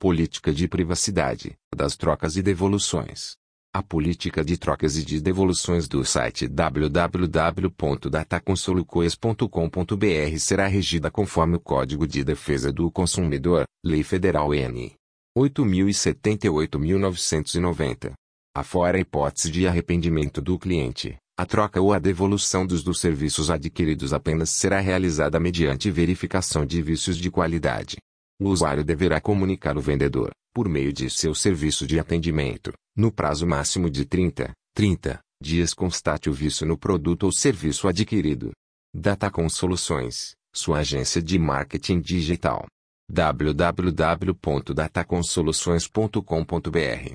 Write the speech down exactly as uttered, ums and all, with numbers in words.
Política de privacidade das trocas e devoluções. A política de trocas e de devoluções do site w w w ponto dataconsolocoes ponto com ponto b r será regida conforme o Código de Defesa do Consumidor, Lei Federal N. oito mil e setenta e oito mil novecentos e noventa. Afora a hipótese de arrependimento do cliente, a troca ou a devolução dos dos serviços adquiridos apenas será realizada mediante verificação de vícios de qualidade. O usuário deverá comunicar ao vendedor, por meio de seu serviço de atendimento, no prazo máximo de trinta, trinta dias constate o vício no produto ou serviço adquirido. Datacom Soluções, sua agência de marketing digital. w w w ponto dataconsoluções ponto com ponto b r